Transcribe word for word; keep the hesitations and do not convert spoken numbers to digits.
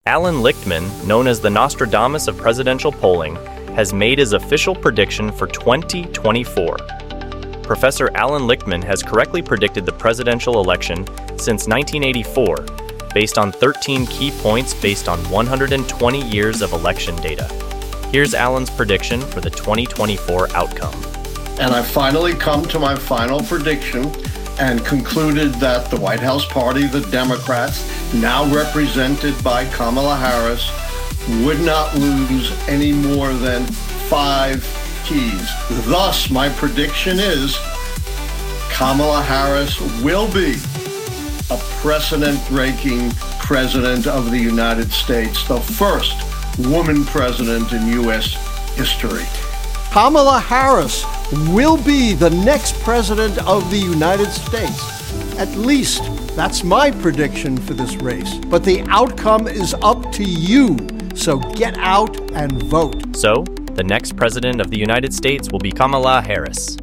Alan Lichtman, known as the Nostradamus of presidential polling, has made his official prediction for twenty twenty-four. Professor Alan Lichtman has correctly predicted the presidential election since nineteen eighty-four, based on thirteen key points based on one hundred twenty years of election data. Here's Alan's prediction for the twenty twenty-four outcome. And I finally come to my final prediction and concluded that the White House party, the Democrats, now represented by Kamala Harris, would not lose any more than five keys. Thus, my prediction is Kamala Harris will be a precedent-breaking president of the United States, the first woman president in U S history. Kamala Harris will be the next president of the United States. At least that's my prediction for this race. But the outcome is up to you. So get out and vote. So, the next president of the United States will be Kamala Harris.